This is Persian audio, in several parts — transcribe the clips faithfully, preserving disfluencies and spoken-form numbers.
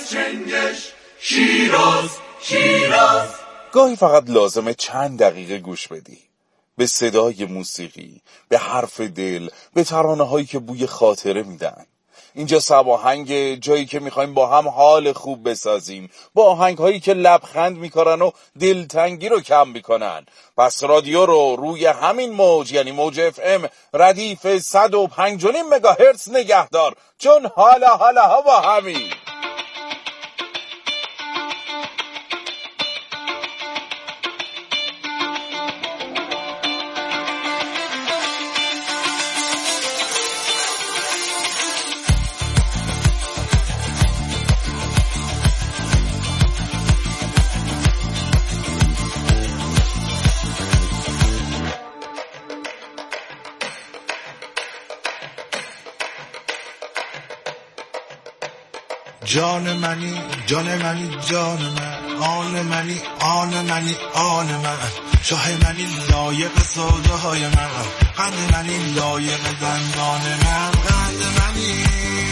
چنگش شیراز شیراز. گاهی فقط لازمه چند دقیقه گوش بدی به صدای موسیقی، به حرف دل، به ترانه هایی که بوی خاطره میدن. اینجا سباهنگ، جایی که میخوایم با هم حال خوب بسازیم، با آهنگ هایی که لبخند میکنن و دلتنگی رو کم میکنن. پس رادیو رو روی همین موج، یعنی موج اف ام ردیف صد و پنج و نیم مگاهرتز نگهدار، چون حالا حالا ها با همین. جان منی جان منی جان من، آن منی آن منی آن من، شاه منی لایق سودای من، قند منی لایق دندان من، قند منی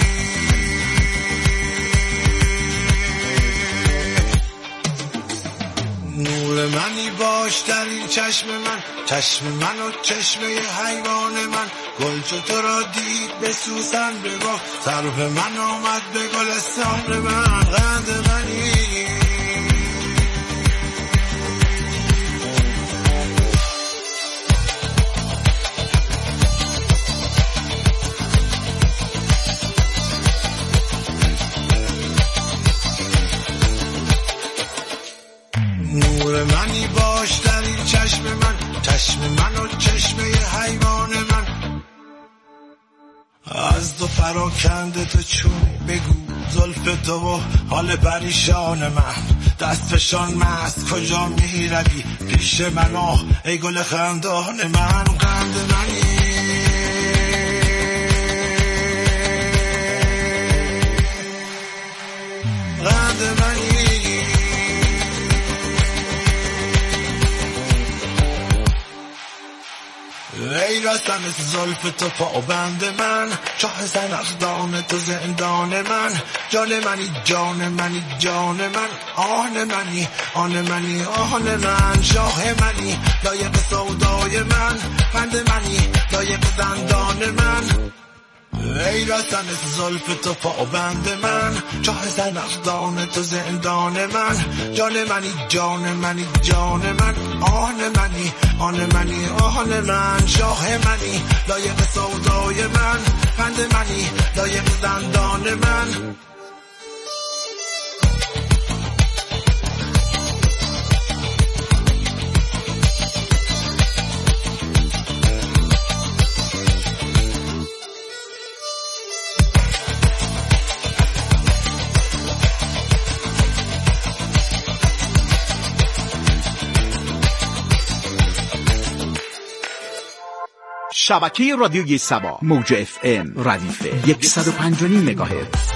نور منی باش در این چشم من، چشم من و چشمه حیوان من، گل چو تو را دید به سوسن بگفت، سرو من آمد به گلستان من، قند منی نور منی باش در این چشم من، چشم من و چشمه حیوان من، از دو پراکنده تو چون بگو زلف تو و حال پریشان من، دست فشان مست کجا می روی پیش من، آه ای گل خندان من، قند منی قند منی ای رسن زلف تو پابند من، چاه زنخدان تو زندان من، جان منی جان منی جان من، آن منی آن منی آن من، شاه منی لایق سودای من، قند منی لایق دندان من، ای رسن زلف تو پابند من، چاه زنخدان تو زندان من، جان منی جان منی جان من، آن منی آن منی آن من، شاه منی لایق سودای من، قند منی لایق دندان من. شبکه رادیوی سبا موج اف ام ردیف صد و پنج و نیم مگاهرتز.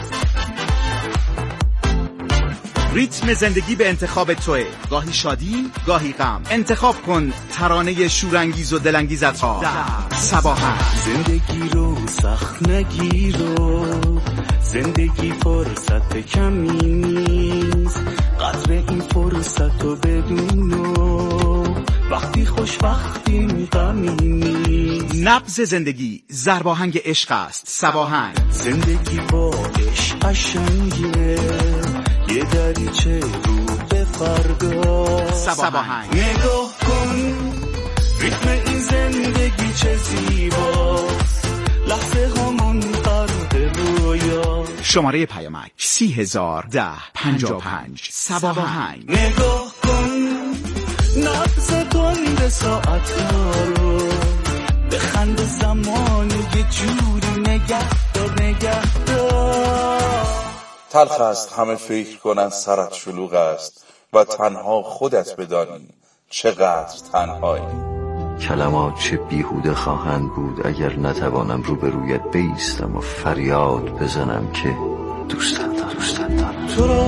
ریتم زندگی به انتخاب توه، گاهی شادی گاهی غم، انتخاب کن ترانه شورانگیز و دلانگیزت را در سباهنگ. زندگی رو سخت نگیرو، زندگی فرصت کمی نیست، قدر این فرصت رو بدونو، وقتی خوش وقتی غمی نیست. نبض زندگی ضرباهنگ عشق است. سباهنگ. زندگی با عشق قشنگه، یه دریچه رو به فردا. سباهنگ. نگاه کن ریتم این زندگی چه زیباست، لحظه همون غرق رویا. شماره پیامک سی هزار ده پنجاه و پنج. سباهنگ. نگاه کن نبض تند ساعت ها رو، بخند زمان یه جوری نگه دار نگه دار. تلخ است همه فکر کنن سرت شلوغ است و تنها خودت بدانی چقدر تنهایی. کلمات چه بیهوده خواهند بود اگر نتوانم روبرویت بایستم و فریاد بزنم که دوستت دارم دوستت دارم. تو را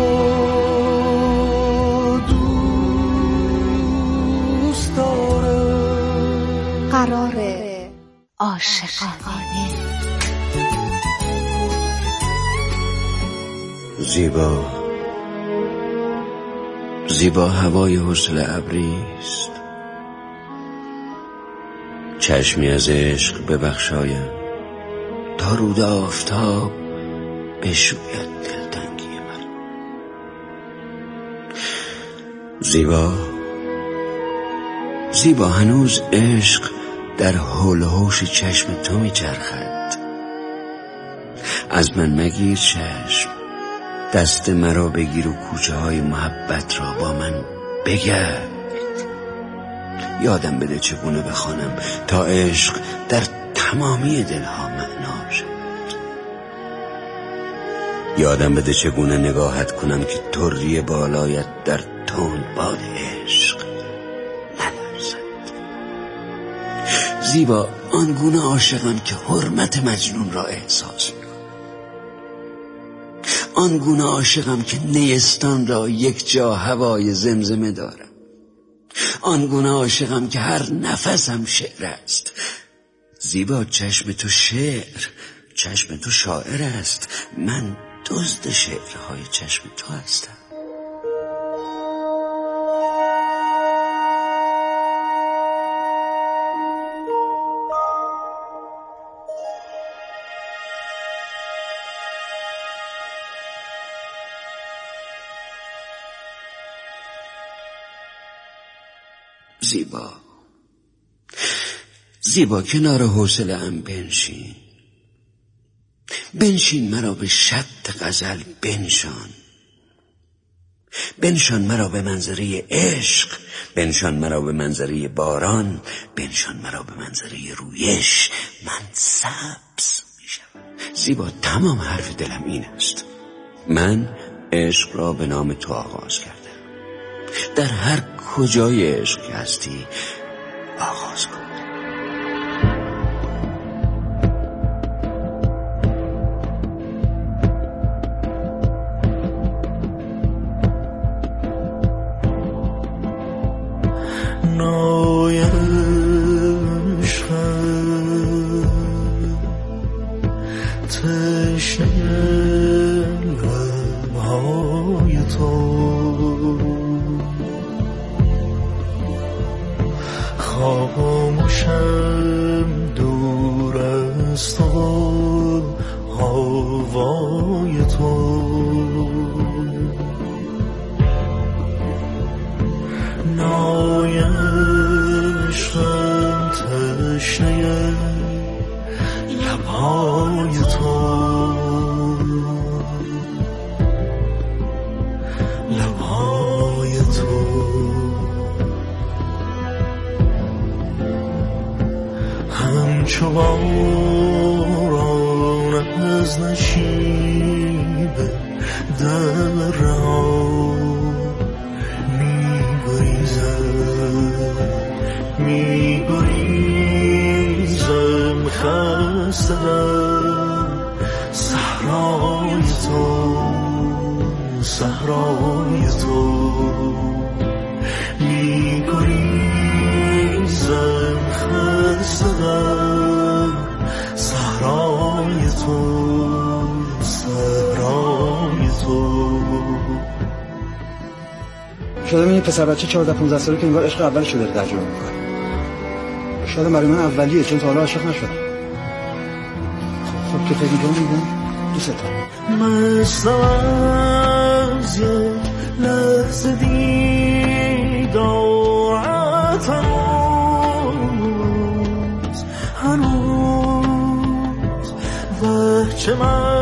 دوست دارم. قراره عاشقانه. زیبا زیبا هوای حوصله ابریست، چشمی از عشق ببخشایم تا رود آفتاب بشوید دلتنگی من. زیبا زیبا هنوز عشق در حول و حوش چشم تو میچرخد. از من مگیر چشم، دست مرا بگیر و کوچه های محبت را با من بگرد. یادم بده چگونه بخوانم تا عشق در تمامی دلها معنا شد. یادم بده چگونه نگاهت کنم که طری بالایت در تند باد عشق نلرزد. زیبا آنگونه عاشقم که حرمت مجنون را احساس می‌کنم، آنگونه عاشقم که نیستان را یک جا هوای زمزمه دارم، آنگونه عاشقم که هر نفسم شعر است. زیبا چشم تو شعر، چشم تو شاعر است، من دزد شعرهای چشم تو هستم. زیبا زیبا کنار حوصله ام بنشین، بنشین مرا به شط غزل بنشان، بنشان مرا به منظره عشق، بنشان مرا به منظره باران، بنشان مرا به منظره رویش. من سبز میشم. زیبا تمام حرف دلم این است، من عشق را به نام تو آغاز کردم. در هر کجای عشق هستی آغاز کن. نای عشق تشنه لبهای تو، خاموشم دور از تو هوای تو، نای عشقم تشنه لبهای تو، لبهای تو، همچو باران از نشیب درها می گریزم، خستم صحرای تو، صحرای تو، می گریزم، خستم صحرای تو، صحرای تو. شاید این پسر بچه چهارده پانزده ساله که انگار عشق اول شده تجربه میکنه. شاید برای من اولیه، چون تا حالا عاشق نشدم. خب که فکر میکنم دوست دارم. مستم از یک لحظه دیدارت، هنوز هنوز وحچه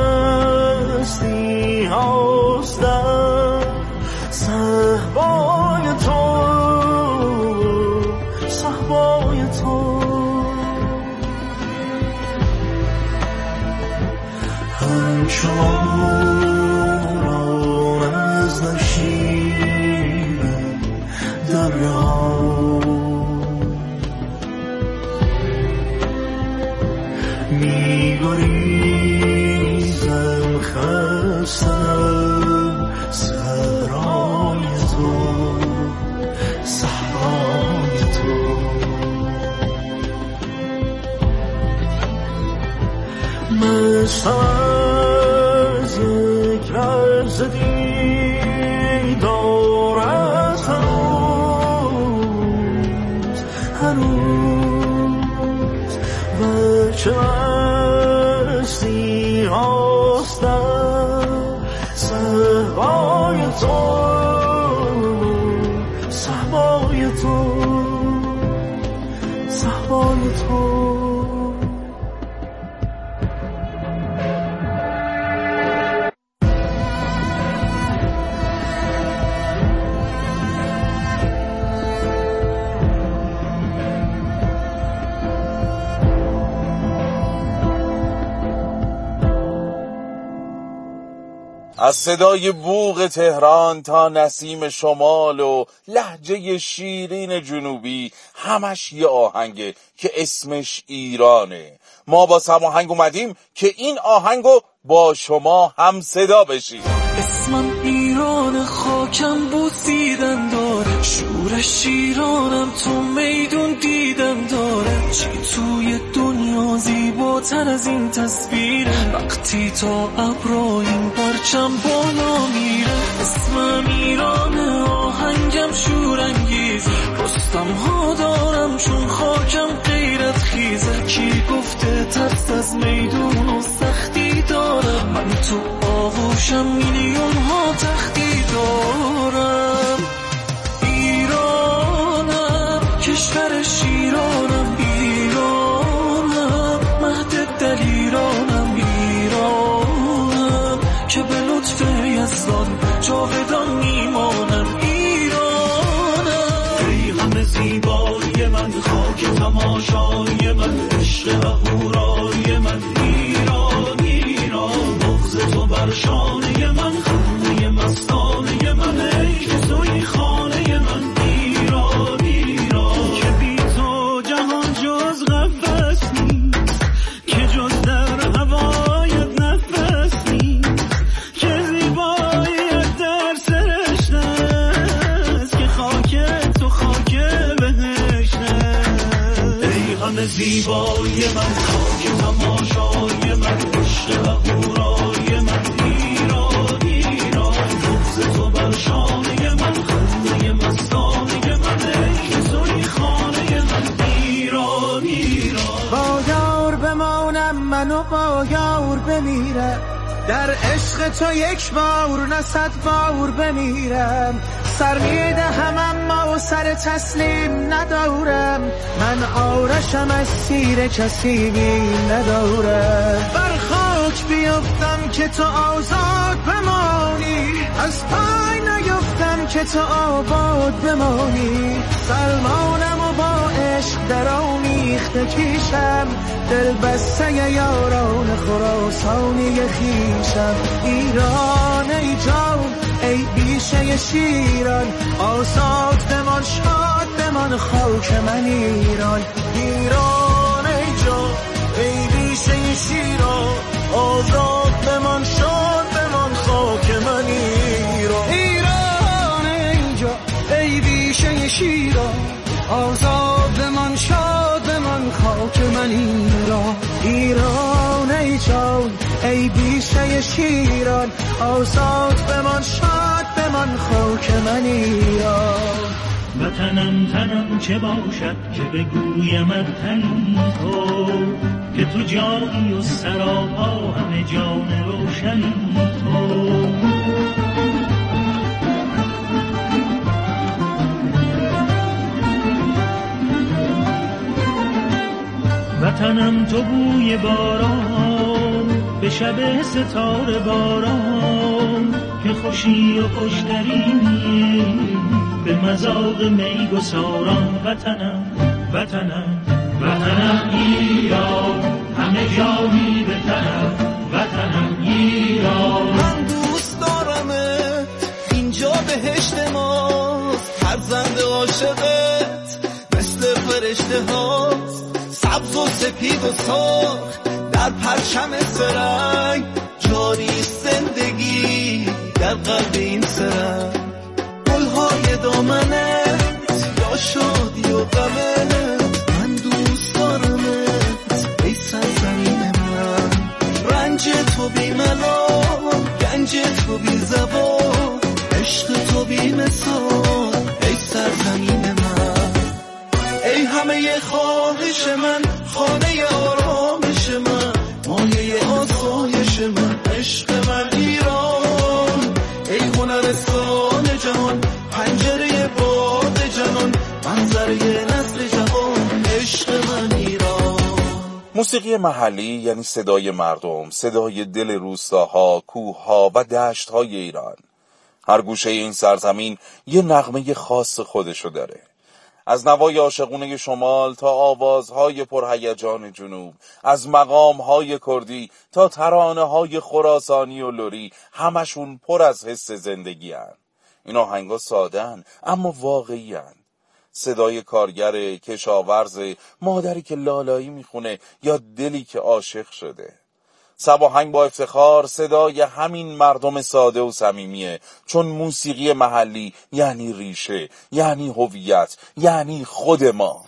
مستی هستم صحبای تو، صحبای تو، همچو باران از نشیب دریا می گریزم، خستم صحرای تو، صحرای تو، مستم از یک لحظه لحظه دیدارت هنوز هنوز و چه مستی هستم صحبای تو صحبای تو صحبای تو از صدای بوق تهران تا نسیم شمال و لهجه شیرین جنوبی همش یه آهنگه که اسمش ایرانه. ما با سماهنگ اومدیم که این آهنگو با شما هم صدا بشیم. اسمم ایران، خاکم بوسیدن داره، شورش ایرانم، تو میدون دیدن داره. چی توی دنیا زیباتر از این تصویره، وقتی تا ابرا این پرچم بالا میره. اسمم ایرانه، آهنگم شورانگیز، رستم ها دارم چون خاکم غیرت خیزه. کی گفته ترس از میدون و سختی داره، من تو آغوشم میلیون ها تختی دارم. ایرانم، کشور شیرانم، ایرانم، مهد دلیرانم، ایرانم که به لطف یزدان جاودان میمانم. ایرانم، ریحان زیبای من، خاک تماشای من، عشق و هورای من. ایران ایران، بغض تو بر شانه من، خانه مستانه من، ای که توی خانه من. ایران ایران، که بی تو جهان جز قفس نیست، که جز در هوایت نفس نیست، که زیباییت در سرشت است، که خاک تو خاک بهشت است. ریحان زیبای من، خاک تماشای من، عشق و هورای من. ایران ایران، بغض تو بر شانه من، خانه مستانه من، ای که توی خانه من. ایران ایران، با یار بمانم منو با یار بمیرم، در عشق تو یک بار نه صد بار بمیرم. سر میدهم اما سر تسلیم ندارم، من آرشم از سیر کسی بیم ندارم. بر خاک بیفتم که تو آزاد بمانی، از پای نیفتم که تو آباد بمانی. سلمانم و با عشق در آمیخته کیشم، دل بسته یاران خراسانی خیشم. ایران ای جان، ای بیشه شیران، آزاد بمان شاد بمان خاک من. ایران ایران ای جان، ای بیشه شیران، آزاد بمان شاد بمان خاک من. ایران ایران ای جان، ای بیشه شیران، آزاد بمان شاد بمان خاک من. ایران ایران ای جان، ای بیشه شیران، آزاد بمان شاد بمان خاک من. ایران وطنم تنم چه باشد که بگویمت تنی تو، که تو جانی و سراپا همه جان روشنی تو. وطنم تو بوی باران، به شب ستاره باران، که خوشی و خوشترینی به مذاق می گساران. وطنم وطنم وطنم ایران، همه جانی به تنم. وطنم ایران، من دوست دارمت، اینجا بهشت ماست، فرزند عاشقت مثل فرشته هاست. سبز و سپید و سرخ در پرچم سرنگ، جاری زندگی در قلب این سرنگ. گلهای دامنت یا شادی و غمت، من دوست دارمت ای سرزمین من. رنج تو بی ملال، گنج تو بی زبان، موسیقی محلی یعنی صدای مردم، صدای دل روستاها، کوهها و دشتهای ایران. هر گوشه این سرزمین یه نغمه خاص خودشو داره. از نوای عاشقونه شمال تا آوازهای پرهیجان جنوب، از مقامهای کردی تا ترانه‌های خراسانی و لری، همشون پر از حس زندگی هن. این آهنگا ساده‌ان اما واقعی هن. صدای کارگر، کشاورز، مادری که لالایی میخونه یا دلی که عاشق شده. صباهنگ با افتخار صدای همین مردم ساده و صمیمیه، چون موسیقی محلی یعنی ریشه، یعنی هویت، یعنی خود ما.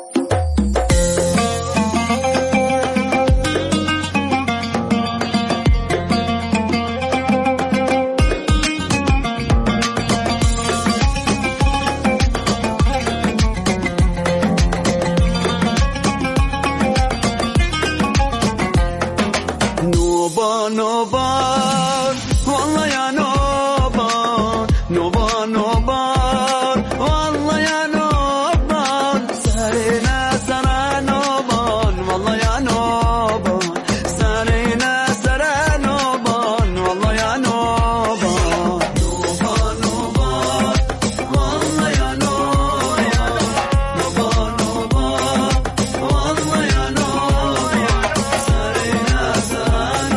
نوبان والله یا نوبان نوبان نوبان والله یا نوبان سرنا سر نوبان والله یا نوبان سرنا سر نوبان والله یا نوبان نوبان نوبان والله یا نوبان نوبان نوبان والله یا نوبان سرنا سر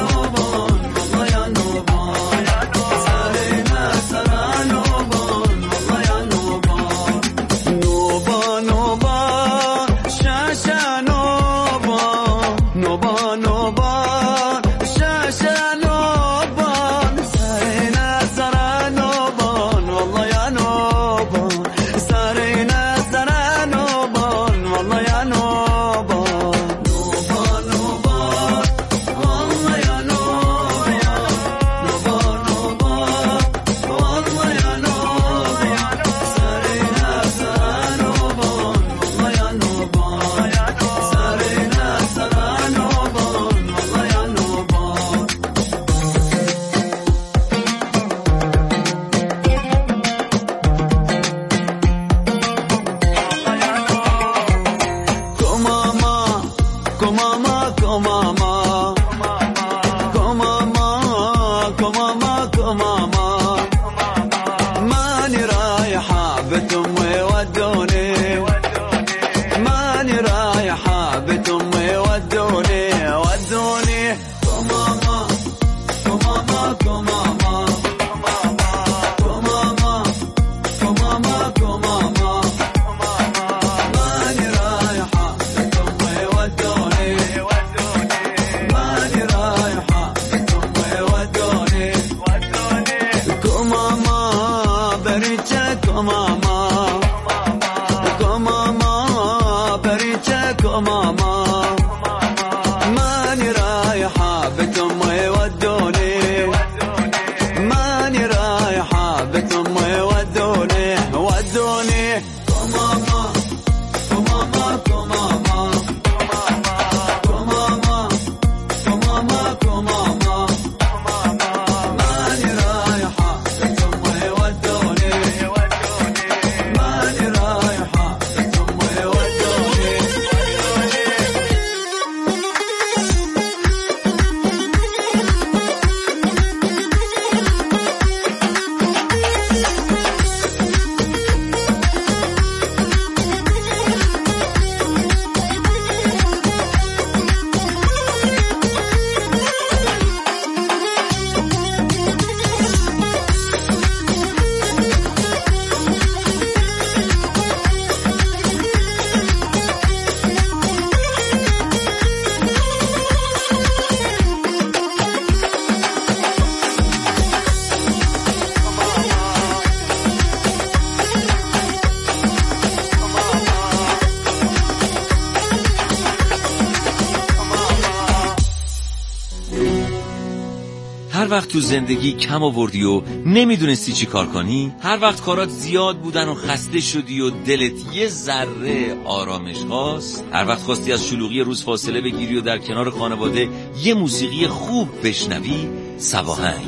هر وقت تو زندگی کم آوردی و نمیدونستی چی کار کنی، هر وقت کارات زیاد بودن و خسته شدی و دلت یه ذره آرامش خواست، هر وقت خواستی از شلوغی روز فاصله بگیری و در کنار خانواده یه موسیقی خوب بشنوی، صباهنگ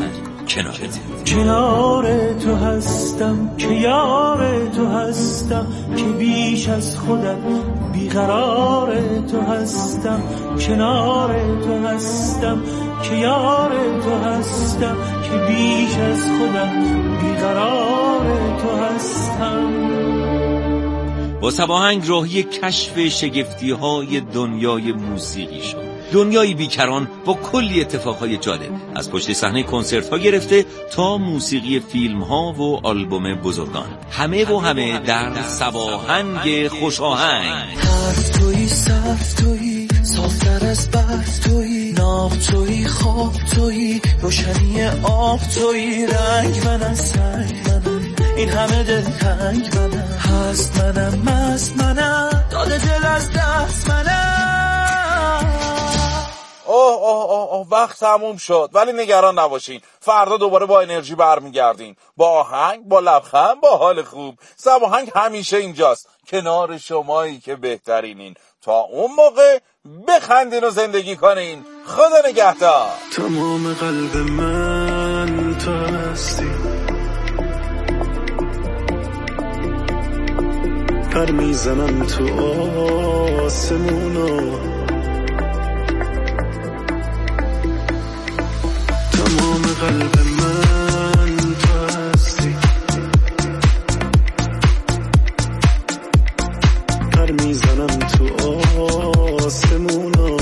کنارت. کنار تو هستم که یار تو هستم که بیش از خودت بیقرار تو هستم. کنار تو هستم که یار تو هستم که بیش از خودت بیقرار تو هستم. با سباهنگ راهی کشف شگفتی‌های دنیای موسیقی شد. دنیای بیکران با کلی اتفاقهای جالب، از پشت صحنه کنسرت‌ها گرفته تا موسیقی فیلم‌ها و آلبوم بزرگان، همه و همه در سباهنگ خوشاهنگ. حرف تویی، صرف تویی، صافتر از برف تویی، ناب تویی، خواب تویی، روشنی آب تویی، رنگ منم، سنگ منم، این همه دل تنگ منم، هست منم، مست منم، داده دل از دست منم. اوه اوه اوه اوه وقت تموم شد، ولی نگران نباشین، فردا دوباره با انرژی برمیگردیم، با آهنگ، با لبخند، با حال خوب. سباهنگ همیشه اینجاست، کنار شمایی که بهترینین. تا اون موقع بخندین و زندگی کنین. خدا نگهدار. تمام قلب من تو هستی، پر میزنم تو آسمونا، تمام قلب من تو هستی، پر میزنم تو آسمونا،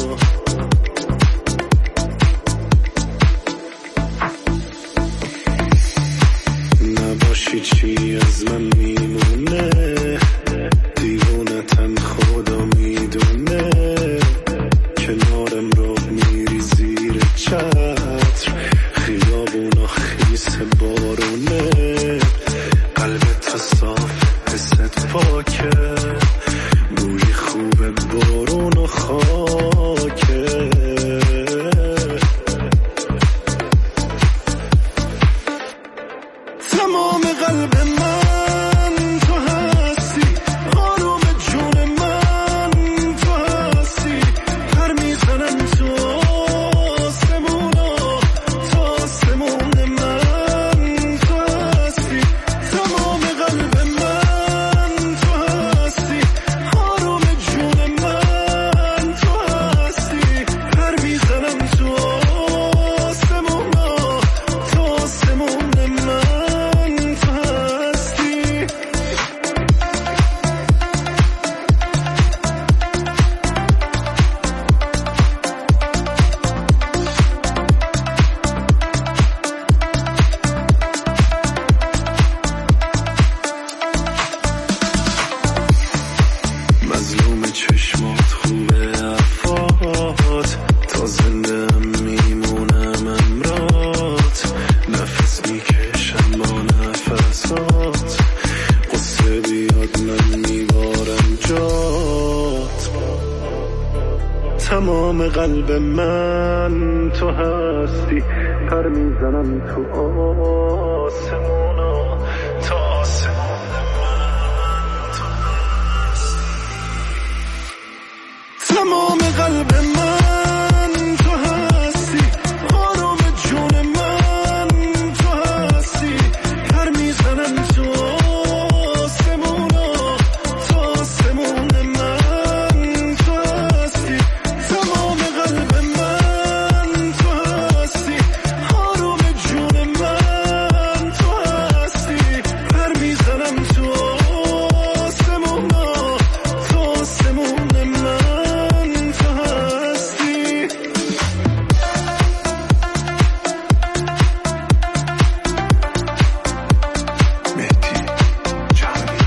نباشی چی از من میمونه، دیوونتم خدا میدونه، کنارم رو میری زیر چتر، خیابونا خیس بارونه، قلبت صاف حست پاکه، بوی خوب بارون و خاکه، تمام قلب من تو هستی، آروم جون من تو هستی، پر میزنم تو آسمونا، تو آسمون من تو هستی، تمام قلب من تو هستی، آروم جون من تو هستی، پر میزنم تو آسمونا، تو آسمون من تو هستی. مظلوم چشمات خوبه حرفات، تا زنده هم میمونم امرات، نفس میکشم با نفسات، قصه بیاد من میبارم جات، تمام قلب من تو هستی، پر میزنم تو آسمونا، تو آسمون من تو هستی، تمام قلب من تو هستی، آروم جون من تو هستی، پر میزنم تو آسمونا، تو آسمون من تو هستی، تمام قلب من تو هستی، آروم جون من تو هستی، پر میزنم تو آسمونا، تو آسمون من تو هستی. مهدی جهانی.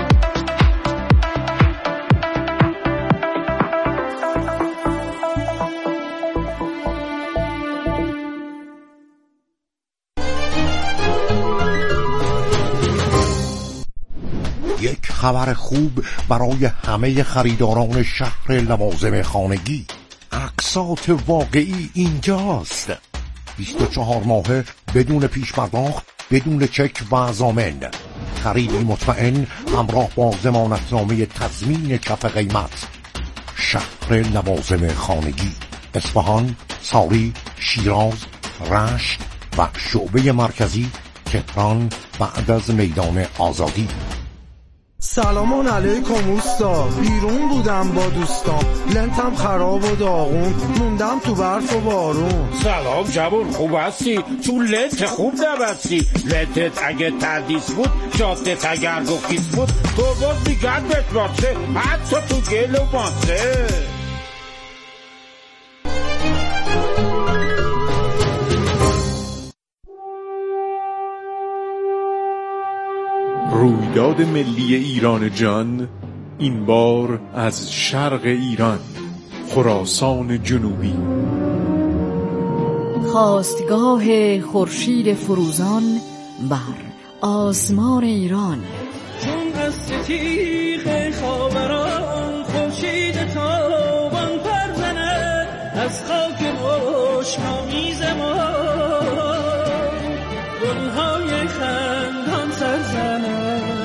یک خبر خوب برای همه خریداران شهر لوازم خانگی. اقساط واقعی اینجاست. بیست و چهار ماهه بدون پیش پرداخت، بدون چک و ضامن. خریدی مطمئن همراه با ضمانتنامه تضمین کف قیمت. شهر لوازم خانگی، اصفهان، ساری، شیراز، رشت، و شعبه مرکزی تهران بعد از میدان آزادی. سلامون علیکم اوستا، بیرون بودم با دوستام، لنتم خراب و داغون، موندم تو برف و بارون. سلام جوون، خوب هستی؟ تو لنت خوب نبستی. لنتت اگه تردیس بود، جادت اگر گفیس بود، تو باز میگرد بهت باشه، حتی تو گل و ماسه. رویداد ملی ایران جان، این بار از شرق ایران، خراسان جنوبی. خاستگاه خورشید فروزان بر آسمان ایران. چون از ستیغ خاوران خورشید تابان پر زند، از خاک مشک‌آمیز ما گل‌های خندان سر زند.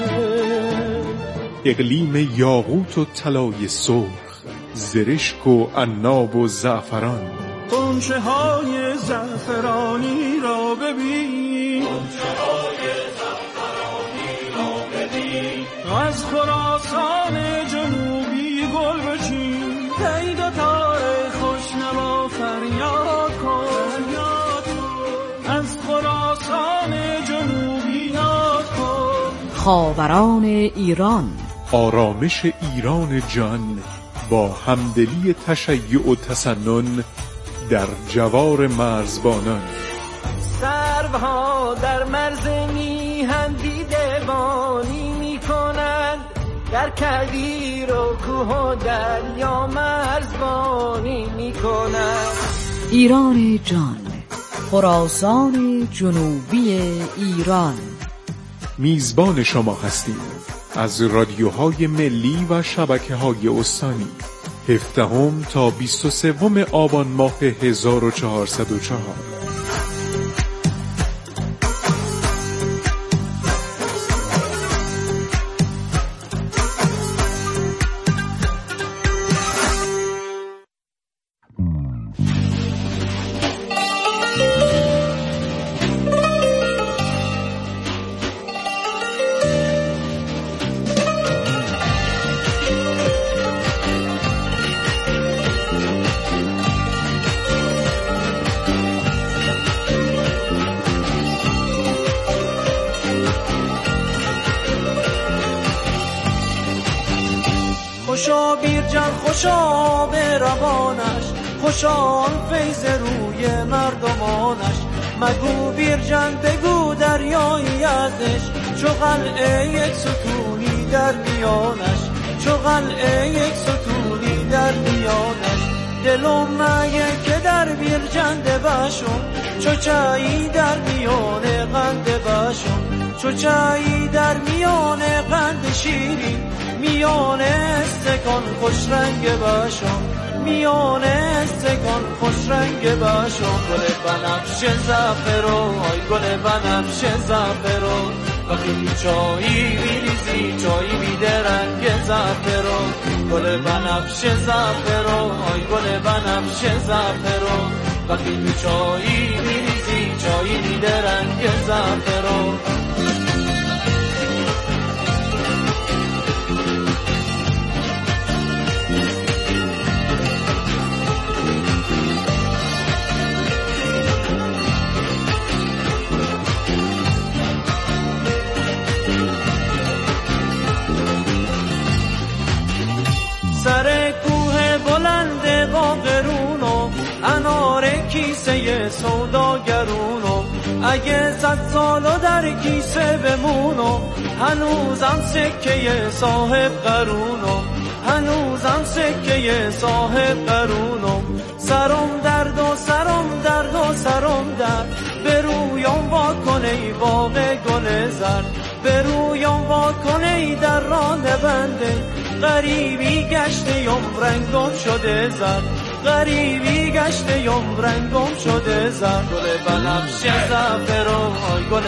اقلیم یاقوت و طلای سرخ، زرشک و عناب و زعفران. غنچه های زعفرانی را ببین، غنچه های زعفرانی را ببین، از خراسان جنوبی گل بچین، پیدا تار خوشنوا فریاد کن، از خراسان جنوبی یاد کن. خاوران ایران، آرامش ایران جان با همدلی تشیع و تسنن در جوار مرزبانان. سروها در مرز میهن دیدبانی میکنند، در کویر و کوه و دریا مرزبانی میکنند. ایران جان، خراسان جنوبی ایران. میزبان شما هستیم از رادیوهای ملی و شبکه‌های استانی. هفدهم تا بیست و سوم آبان ماه هزار و چهارصد و چهار. خوشا بیرجان خوشا به روانش، خوشا آن فیض روی مردمانش. مگو بیرجان بگو دریایی ازش، چو قلعه یک ستونی در میانش، چو قلعه یک ستونی در میانش. دلم مگه که در بیرجان باشم، چو چایی در میان قند باشم، چو چایی در میان قند شیرین، میان استکان خوش رنگ باشم، میان استکان خوش رنگ باشم. گل بنفشه زعفرو، آی گل بنفشه زعفرو، وقتی چایی میریزی چایی میده رنگ زعفرو. گل بنفشه زعفرو، آی گل بنفشه زعفرو، وقتی چایی میریزی چایی میده رنگ زعفرو. سر کوه بلند باقرونو، انار کیسه سوداگرونو، اگه صد سالو در کیسه بمونو، هنوزم سکه صاحب قرونو، هنوزم سکه صاحب قرونو. سرم درد و سرم درد و سرم درد، به رویم وا کنه باغ گل زرد، به رویم وا کنه در راه بنده. غریبی گشته یم رنگم شده زرد، غریبی گشته یم رنگم شده زرد. گل بنفشه زعفرو، آی گل